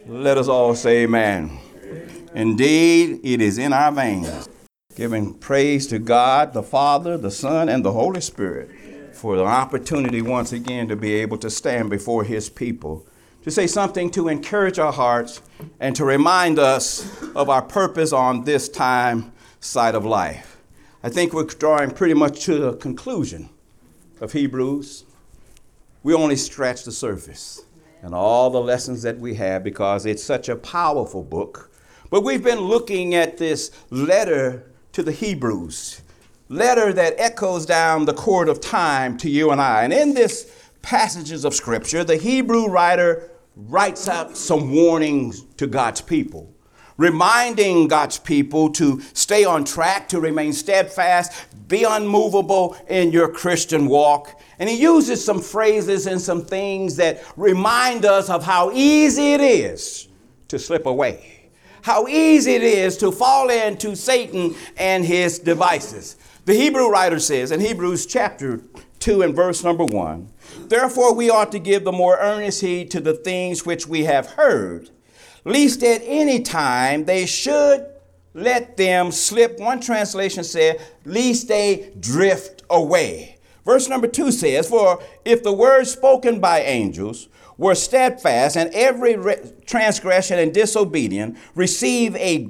Let us all say amen. Indeed, it is in our veins. Giving praise to God, the Father, the Son, and the Holy Spirit for the opportunity once again to be able to stand before his people, to say something to encourage our hearts and to remind us of our purpose on this time side of life. I think we're drawing pretty much to the conclusion of Hebrews. We only scratch the surface and all the lessons that we have because it's such a powerful book. But we've been looking at this letter to the Hebrews, letter that echoes down the court of time to you and I. And in this passages of scripture, the Hebrew writer writes out some warnings to God's people, reminding God's people to stay on track, to remain steadfast, be unmovable in your Christian walk. And he uses some phrases and some things that remind us of how easy it is to slip away, how easy it is to fall into Satan and his devices. The Hebrew writer says in Hebrews chapter 2 and verse number 1, therefore we ought to give the more earnest heed to the things which we have heard, lest at any time they should let them slip. One translation said, lest they drift away. Verse number 2 says, for if the word spoken by angels were steadfast, and every transgression and disobedience receive a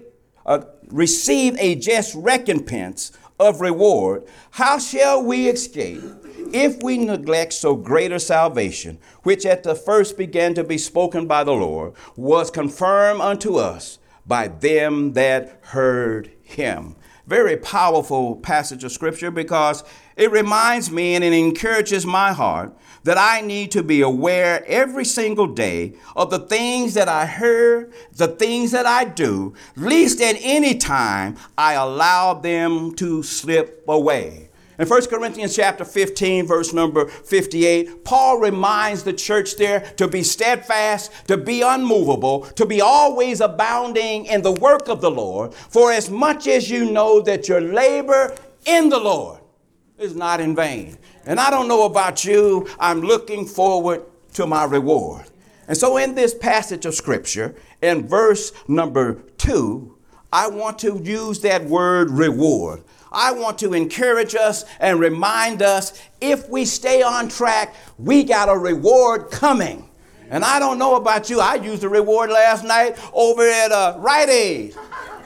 just recompense of reward, how shall we escape if we neglect so great a salvation, which at the first began to be spoken by the Lord, was confirmed unto us by them that heard him? Very powerful passage of scripture because it reminds me and it encourages my heart that I need to be aware every single day of the things that I heard, the things that I do, least at any time I allow them to slip away. In 1 Corinthians chapter 15, verse number 58, Paul reminds the church there to be steadfast, to be unmovable, to be always abounding in the work of the Lord, for as much as you know that your labor in the Lord is not in vain. And I don't know about you, I'm looking forward to my reward. And so in this passage of scripture, in verse number 2, I want to use that word reward. I want to encourage us and remind us if we stay on track, we got a reward coming. And I don't know about you. I used a reward last night over at Rite Aid.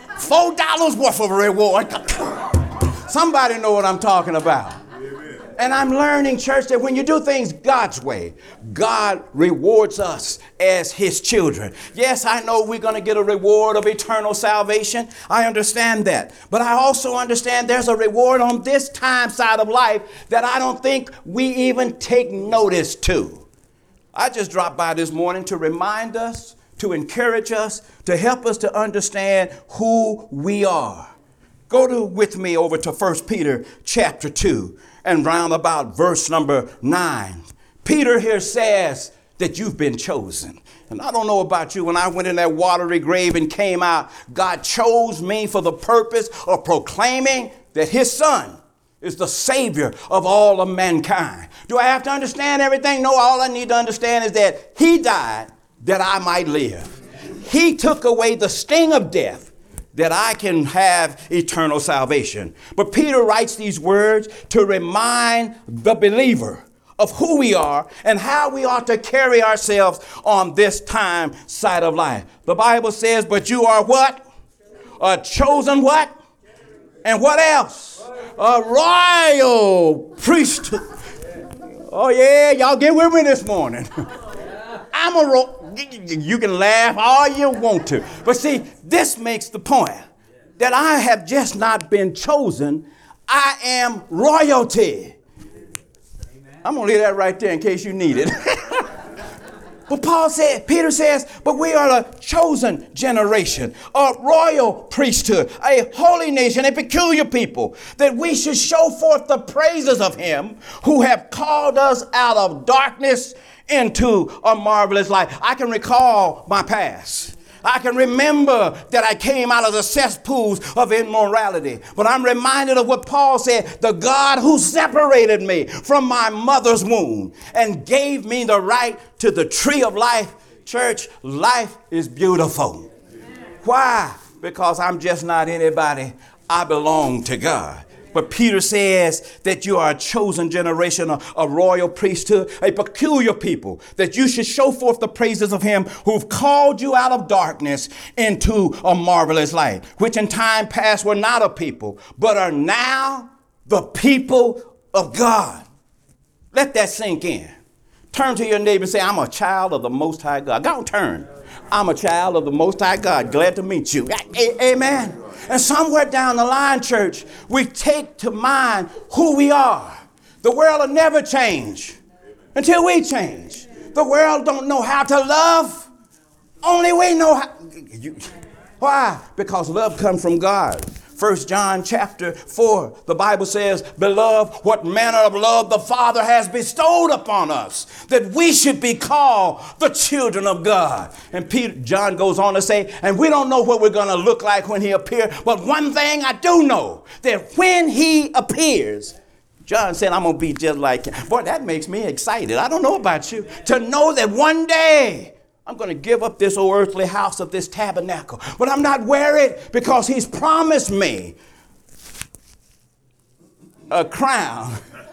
$4 worth of a reward. Somebody know what I'm talking about. And I'm learning, church, that when you do things God's way, God rewards us as his children. Yes, I know we're going to get a reward of eternal salvation. I understand that. But I also understand there's a reward on this time side of life that I don't think we even take notice to. I just dropped by this morning to remind us, to encourage us, to help us to understand who we are. Go with me over to 1 Peter chapter 2 and round about verse number 9. Peter here says that you've been chosen. And I don't know about you, when I went in that watery grave and came out, God chose me for the purpose of proclaiming that his son is the savior of all of mankind. Do I have to understand everything? No, all I need to understand is that he died that I might live. He took away the sting of death that I can have eternal salvation. But Peter writes these words to remind the believer of who we are and how we ought to carry ourselves on this time side of life. The Bible says, but you are what? A chosen what? And what else? A royal priesthood. Oh yeah, y'all get with me this morning. I'm a you can laugh all you want to. But see, this makes the point that I have just not been chosen. I am royalty. I'm going to leave that right there in case you need it. But Peter says, but we are a chosen generation, a royal priesthood, a holy nation, a peculiar people, that we should show forth the praises of him who have called us out of darkness into a marvelous light. I can recall my past. I can remember that I came out of the cesspools of immorality. But I'm reminded of what Paul said, the God who separated me from my mother's womb and gave me the right to the tree of life Church, life is beautiful. Why? Because I'm just not anybody. I belong to God. But Peter says that you are a chosen generation, a royal priesthood, a peculiar people, that you should show forth the praises of him who've called you out of darkness into a marvelous light, which in time past were not a people, but are now the people of God. Let that sink in. Turn to your neighbor and say, I'm a child of the Most High God. Go on, turn. I'm a child of the Most High God. Glad to meet you. Amen. And somewhere down the line, church, we take to mind who we are. The world will never change until we change. The world don't know how to love. Only we know how. Why? Because love comes from God. 1 John chapter 4, the Bible says, Beloved, what manner of love the Father has bestowed upon us, that we should be called the children of God. And John goes on to say, and we don't know what we're going to look like when he appears, but one thing I do know, that when he appears, John said, I'm going to be just like him. Boy, that makes me excited. I don't know about you. To know that one day, I'm going to give up this old earthly house of this tabernacle. But I'm not worried because he's promised me a crown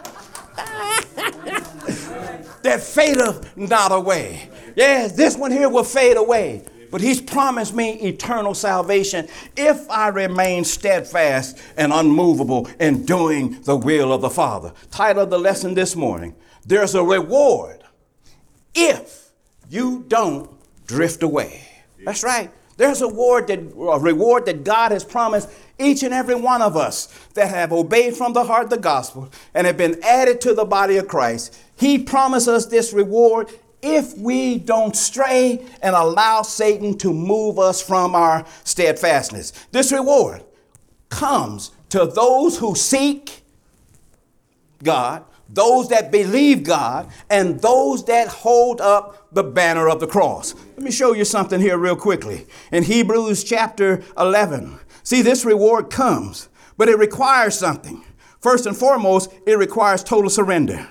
that fadeth not away. Yes, this one here will fade away. But he's promised me eternal salvation if I remain steadfast and unmovable in doing the will of the Father. Title of the lesson this morning, there's a reward if you don't drift away. That's right. There's a reward that God has promised each and every one of us that have obeyed from the heart the gospel and have been added to the body of Christ. He promised us this reward if we don't stray and allow Satan to move us from our steadfastness. This reward comes to those who seek God, those that believe God, and those that hold up the banner of the cross. Let me show you something here real quickly. In Hebrews chapter 11, see, this reward comes, but it requires something. First and foremost, it requires total surrender.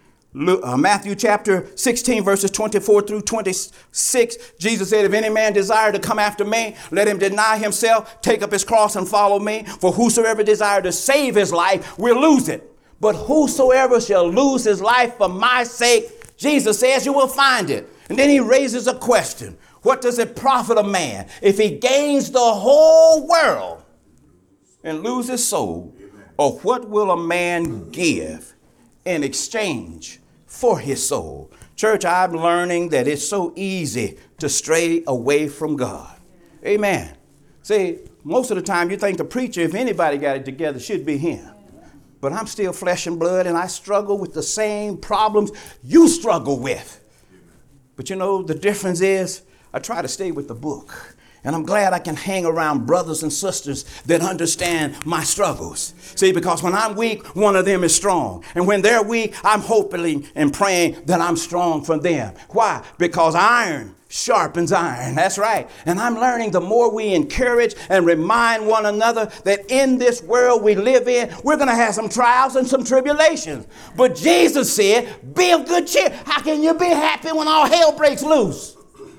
Matthew chapter 16, verses 24 through 26, Jesus said, if any man desire to come after me, let him deny himself, take up his cross and follow me. For whosoever desire to save his life will lose it. But whosoever shall lose his life for my sake, Jesus says, you will find it. And then he raises a question. What does it profit a man if he gains the whole world and loses his soul? Or what will a man give in exchange for his soul? Church, I'm learning that it's so easy to stray away from God. Amen. See, most of the time you think the preacher, if anybody got it together, should be him. But I'm still flesh and blood, and I struggle with the same problems you struggle with. But you know, the difference is I try to stay with the book. And I'm glad I can hang around brothers and sisters that understand my struggles. See, because when I'm weak, one of them is strong. And when they're weak, I'm hoping and praying that I'm strong for them. Why? Because iron sharpens iron. That's right. And I'm learning the more we encourage and remind one another that in this world we live in, we're going to have some trials and some tribulations. But Jesus said, be of good cheer. How can you be happy when all hell breaks loose?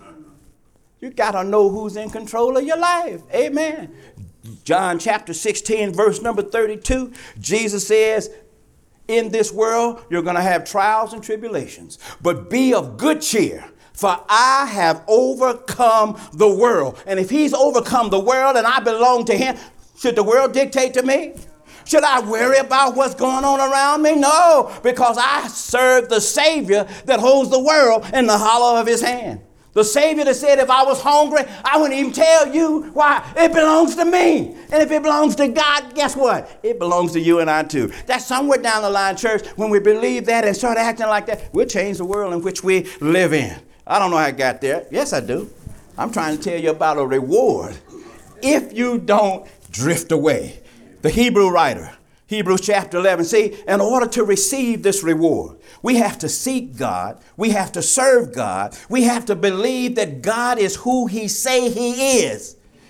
You got to know who's in control of your life. Amen. John chapter 16, verse number 32, Jesus says, in this world, you're going to have trials and tribulations, but be of good cheer. For I have overcome the world. And if he's overcome the world and I belong to him, should the world dictate to me? Should I worry about what's going on around me? No, because I serve the Savior that holds the world in the hollow of his hand. The Savior that said if I was hungry, I wouldn't even tell you. Why? It belongs to me. And if it belongs to God, guess what? It belongs to you and I too. That's somewhere down the line, church. When we believe that and start acting like that, we'll change the world in which we live in. I don't know how I got there. Yes, I do. I'm trying to tell you about a reward if you don't drift away. The Hebrew writer, Hebrews chapter 11, see, in order to receive this reward, we have to seek God. We have to serve God. We have to believe that God is who he say he is.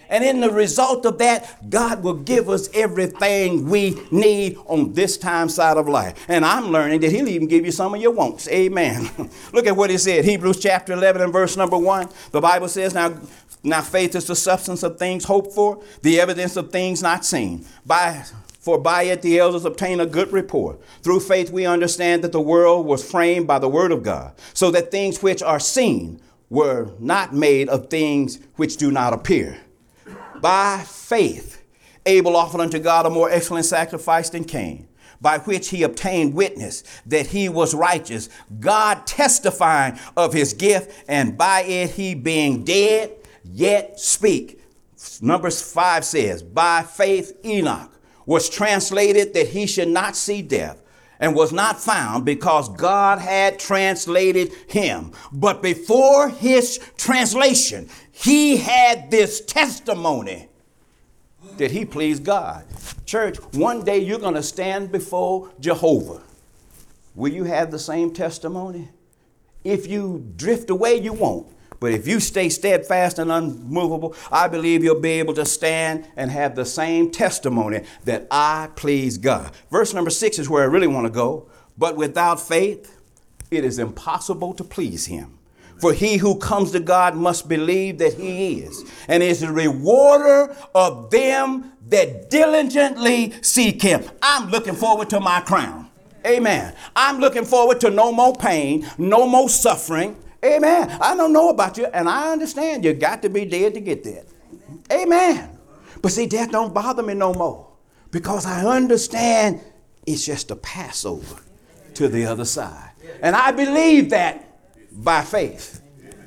And in the result of that, God will give us everything we need on this time side of life. And I'm learning that he'll even give you some of your wants. Amen. Look at what he said. Hebrews chapter 11 and verse number 1. The Bible says, now faith is the substance of things hoped for, the evidence of things not seen. For by it the elders obtain a good report. Through faith we understand that the world was framed by the word of God, so that things which are seen were not made of things which do not appear. By faith Abel offered unto God a more excellent sacrifice than Cain, by which he obtained witness that he was righteous, God testifying of his gift, and by it he being dead yet speak. Numbers 5 says, by faith Enoch was translated that he should not see death, and was not found because God had translated him. But before his translation, he had this testimony that he pleased God. Church, one day you're going to stand before Jehovah. Will you have the same testimony? If you drift away, you won't. But if you stay steadfast and unmovable, I believe you'll be able to stand and have the same testimony that I please God. Verse number 6 is where I really want to go. But without faith, it is impossible to please him. For he who comes to God must believe that he is, and is the rewarder of them that diligently seek him. I'm looking forward to my crown. Amen. I'm looking forward to no more pain, no more suffering. Amen. I don't know about you, and I understand you got to be dead to get that. Amen. But see, death don't bother me no more, because I understand it's just a Passover to the other side. And I believe that by faith.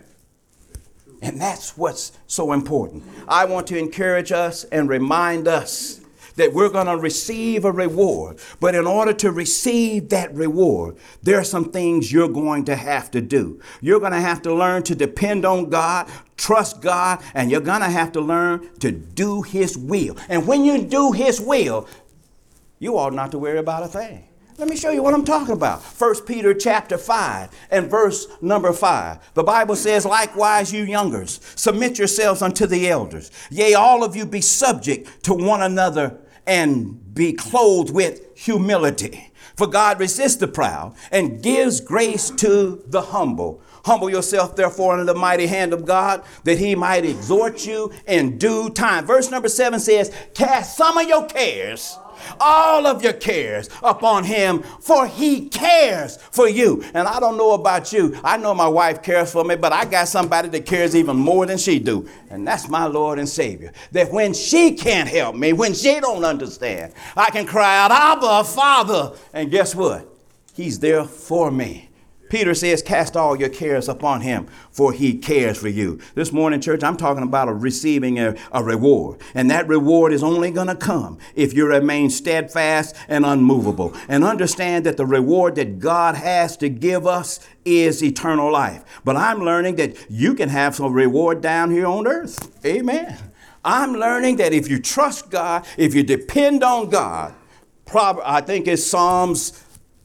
And that's what's so important. I want to encourage us and remind us that we're going to receive a reward. But in order to receive that reward, there are some things you're going to have to do. You're going to have to learn to depend on God, trust God, and you're going to have to learn to do his will. And when you do his will, you ought not to worry about a thing. Let me show you what I'm talking about. 1 Peter chapter 5 and verse number 5. The Bible says, likewise, you youngers, submit yourselves unto the elders. Yea, all of you be subject to one another and be clothed with humility. For God resists the proud and gives grace to the humble. Humble yourself, therefore, under the mighty hand of God, that he might exhort you in due time. Verse number 7 says, cast some of your cares, all of your cares upon him, for he cares for you. And I don't know about you. I know my wife cares for me, but I got somebody that cares even more than she do. And that's my Lord and Savior. That when she can't help me, when she don't understand, I can cry out, Abba, Father. And guess what? He's there for me. Peter says, cast all your cares upon him, for he cares for you. This morning, church, I'm talking about receiving a reward. And that reward is only going to come if you remain steadfast and unmovable. And understand that the reward that God has to give us is eternal life. But I'm learning that you can have some reward down here on earth. Amen. I'm learning that if you trust God, if you depend on God, I think it's Psalms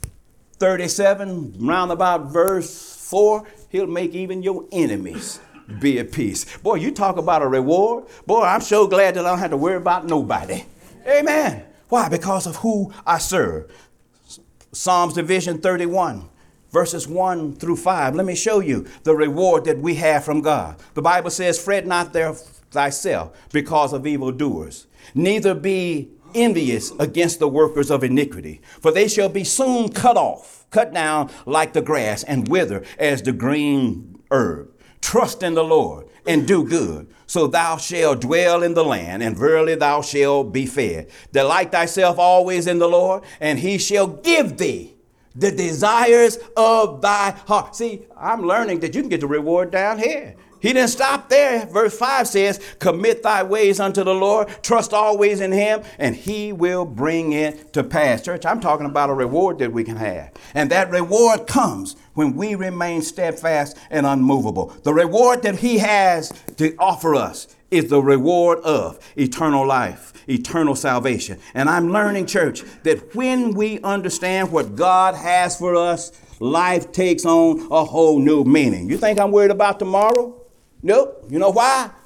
37, round about verse 4, he'll make even your enemies be at peace. Boy, you talk about a reward. Boy, I'm so glad that I don't have to worry about nobody. Amen. Why? Because of who I serve. Psalms division 31, verses 1 through 5. Let me show you the reward that we have from God. The Bible says, fret not thyself because of evildoers, neither be envious against the workers of iniquity, for they shall be soon cut down like the grass, and wither as the green herb. Trust in the Lord and do good, so thou shalt dwell in the land, and verily thou shalt be fed. Delight thyself always in the Lord, and he shall give thee the desires of thy heart. See, I'm learning that you can get the reward down here. He didn't stop there. Verse 5 says, commit thy ways unto the Lord, trust always in him, and he will bring it to pass. Church, I'm talking about a reward that we can have. And that reward comes when we remain steadfast and unmovable. The reward that he has to offer us is the reward of eternal life, eternal salvation. And I'm learning, church, that when we understand what God has for us, life takes on a whole new meaning. You think I'm worried about tomorrow? Nope. You know why?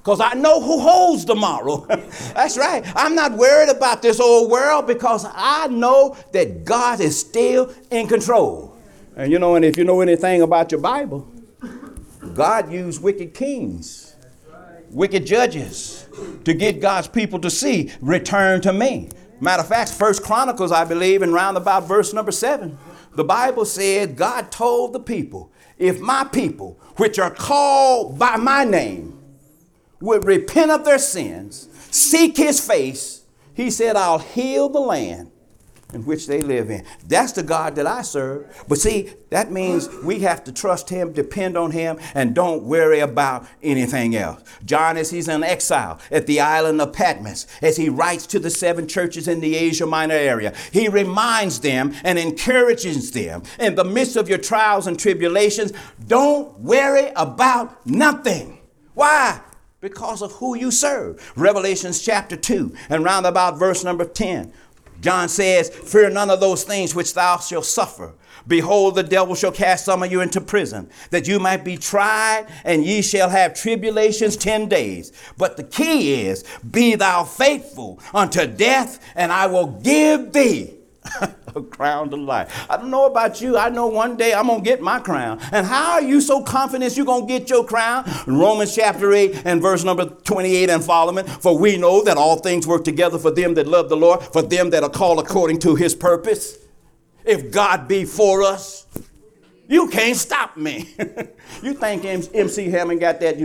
because I know who holds tomorrow. That's right. I'm not worried about this old world because I know that God is still in control. And and if you know anything about your Bible, God used wicked kings, wicked judges to get God's people to see, return to me. Matter of fact, 1 Chronicles, I believe, in roundabout verse number 7, the Bible said God told the people, if my people, which are called by my name, would repent of their sins, seek his face, he said, I'll heal the land in which they live in. That's the God that I serve. But see, that means we have to trust him, depend on him, and don't worry about anything else. John, as he's in exile at the island of Patmos, as he writes to the 7 churches in the Asia Minor area, he reminds them and encourages them in the midst of your trials and tribulations, don't worry about nothing. Why? Because of who you serve. Revelations chapter 2 and round about verse number 10. John says, fear none of those things which thou shalt suffer. Behold, the devil shall cast some of you into prison, that you might be tried, and ye shall have tribulations 10 days. But the key is, be thou faithful unto death, and I will give thee a crown of life. I don't know about you. I know one day I'm going to get my crown. And how are you so confident you're going to get your crown? Romans chapter 8 and verse number 28 and following. For we know that all things work together for them that love the Lord, for them that are called according to his purpose. If God be for us, you can't stop me. You think MC Hammer got that?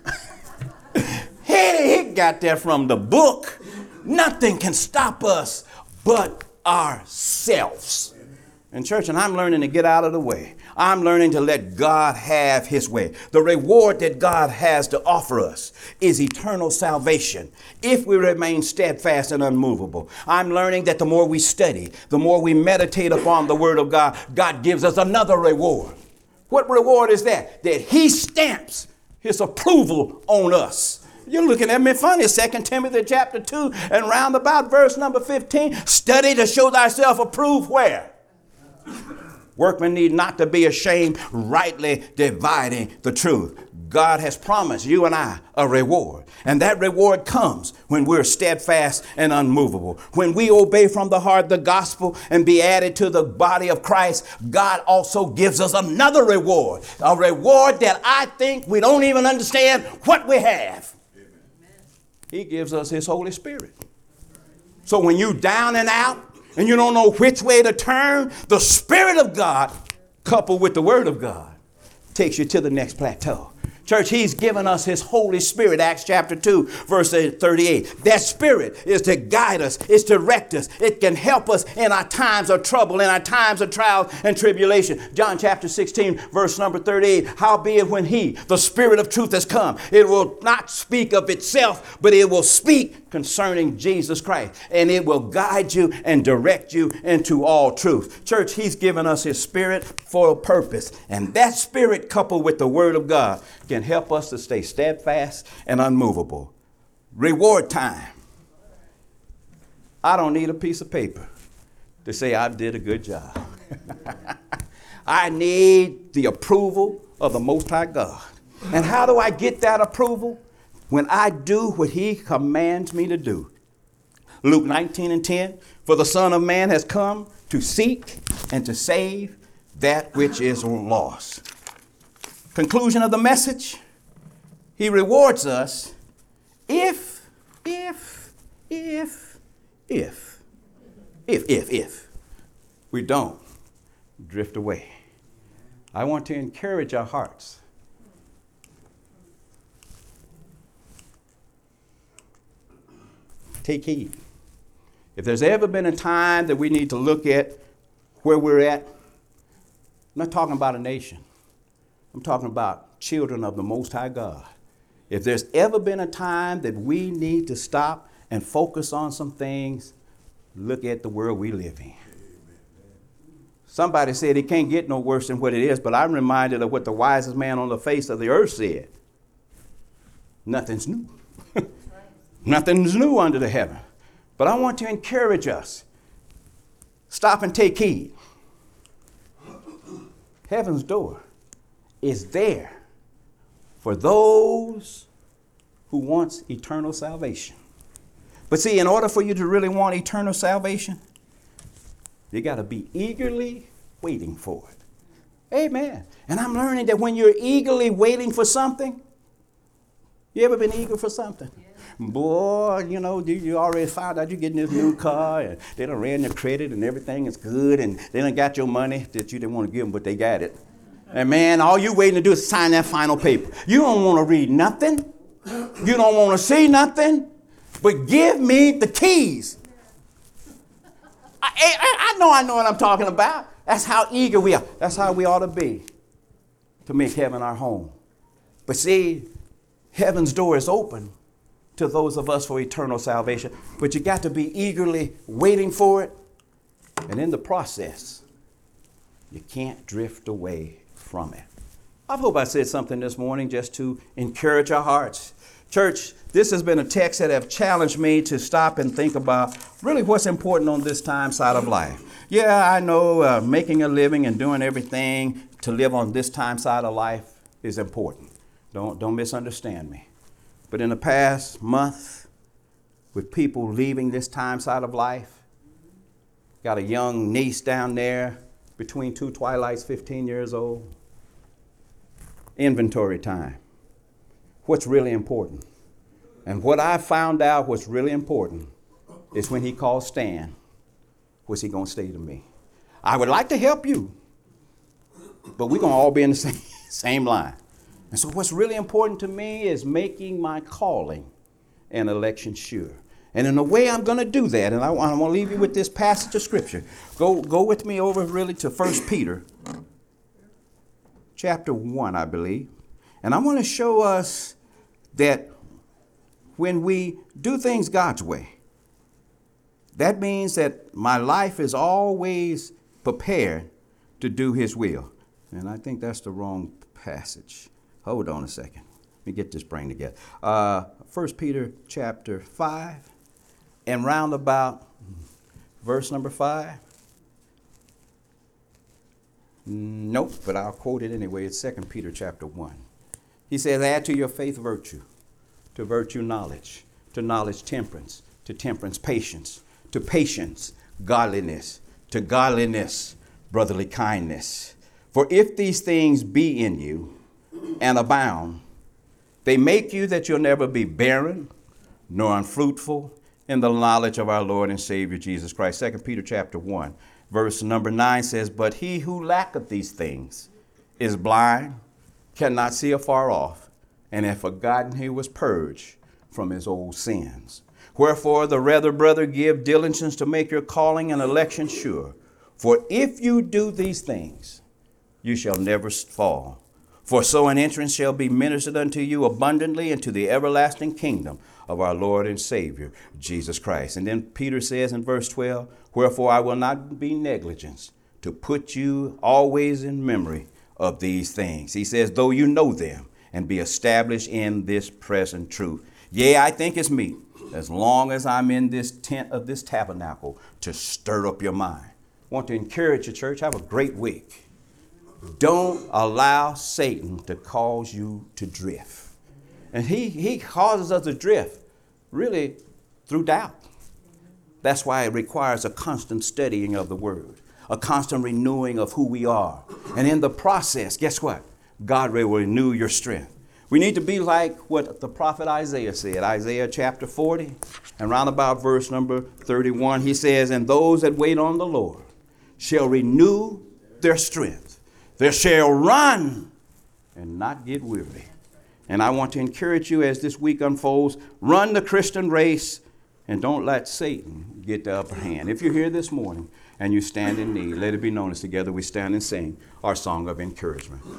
He got that from the book. Nothing can stop us but ourselves. In church, and I'm learning to get out of the way. I'm learning to let God have his way. The reward that God has to offer us is eternal salvation if we remain steadfast and unmovable. I'm learning that the more we study, the more we meditate upon the word of God, God gives us another reward. What reward is that? That he stamps his approval on us. You're looking at me funny. 2 Timothy chapter 2 and round about verse number 15. Study to show thyself approved where? Workmen need not to be ashamed, rightly dividing the truth. God has promised you and I a reward. And that reward comes when we're steadfast and unmovable. When we obey from the heart the gospel and be added to the body of Christ, God also gives us another reward. A reward that I think we don't even understand what we have. He gives us his Holy Spirit. So when you're down and out and you don't know which way to turn, the Spirit of God, coupled with the Word of God, takes you to the next plateau. Church, he's given us his Holy Spirit, Acts chapter 2, verse 38. That Spirit is to guide us, is to direct us. It can help us in our times of trouble, in our times of trials and tribulation. John chapter 16, verse number 38. Howbeit when he, the Spirit of truth, has come, it will not speak of itself, but it will speak concerning Jesus Christ. And it will guide you and direct you into all truth. Church, he's given us his Spirit for a purpose. And that Spirit, coupled with the Word of God, can help us to stay steadfast and unmovable. Reward time. I don't need a piece of paper to say I did a good job. I need the approval of the Most High God. And how do I get that approval? When I do what he commands me to do. Luke 19 and 10, for the Son of Man has come to seek and to save that which is lost. Conclusion of the message, he rewards us if we don't drift away. I want to encourage our hearts. Take heed. If there's ever been a time that we need to look at where we're at, I'm not talking about a nation. I'm talking about children of the Most High God. If there's ever been a time that we need to stop and focus on some things, look at the world we live in. Somebody said it can't get no worse than what it is, but I'm reminded of what the wisest man on the face of the earth said. Nothing's new. Nothing's new under the heaven. But I want to encourage us. Stop and take heed. Heaven's door is there for those who wants eternal salvation. But see, in order for you to really want eternal salvation, you got to be eagerly waiting for it. Amen. And I'm learning that when you're eagerly waiting for something, you ever been eager for something? Yeah. Boy, you already found out you're getting this new car, and they done ran your credit and everything is good, and they done got your money that you didn't want to give them, but they got it. And man, all you waiting to do is sign that final paper. You don't want to read nothing. You don't want to see nothing, but give me the keys. I know what I'm talking about. That's how eager we are. That's how we ought to be to make heaven our home. But see, heaven's door is open to those of us for eternal salvation, but you got to be eagerly waiting for it. And in the process, you can't drift away from it. I hope I said something this morning just to encourage our hearts. Church, this has been a text that have challenged me to stop and think about really what's important on this time side of life. Yeah, I know making a living and doing everything to live on this time side of life is important. Don't misunderstand me. But in the past month, with people leaving this time side of life, got a young niece down there between two twilights, 15 years old. Inventory time. What's really important? And what I found out what's really important is when he called Stan, what's he going to say to me? I would like to help you, but we're going to all be in the same line. And so what's really important to me is making my calling and election sure. And in a way I'm going to do that, and I want to leave you with this passage of Scripture. Go with me over really to 1 Peter chapter 1, I believe. And I want to show us that when we do things God's way, that means that my life is always prepared to do his will. And I think that's the wrong passage. Hold on a second. Let me get this brain together. 1 Peter chapter 5 and round about verse number 5. Nope, but I'll quote it anyway. It's 2 Peter chapter 1. He says, add to your faith virtue, to virtue knowledge, to knowledge temperance, to temperance patience, to patience godliness, to godliness brotherly kindness. For if these things be in you and abound, they make you that you'll never be barren nor unfruitful in the knowledge of our Lord and Savior Jesus Christ. 2 Peter chapter 1, verse number 9 says, but he who lacketh these things is blind, cannot see afar off, and hath forgotten he was purged from his old sins. Wherefore the rather, brother, give diligence to make your calling and election sure. For if you do these things, you shall never fall. For so an entrance shall be ministered unto you abundantly into the everlasting kingdom of our Lord and Savior, Jesus Christ. And then Peter says in verse 12, wherefore I will not be negligent to put you always in memory of these things. He says, though you know them and be established in this present truth. Yea, I think it's meet, as long as I'm in this tent of this tabernacle, to stir up your mind. I want to encourage you, church, have a great week. Don't allow Satan to cause you to drift. And he causes us to drift really through doubt. That's why it requires a constant studying of the word, a constant renewing of who we are. And in the process, guess what? God will renew your strength. We need to be like what the prophet Isaiah said, Isaiah chapter 40 and round about verse number 31. He says, and those that wait on the Lord shall renew their strength. They shall run and not get weary. And I want to encourage you as this week unfolds, run the Christian race and don't let Satan get the upper hand. If you're here this morning and you stand in need, let it be known as together we stand and sing our song of encouragement.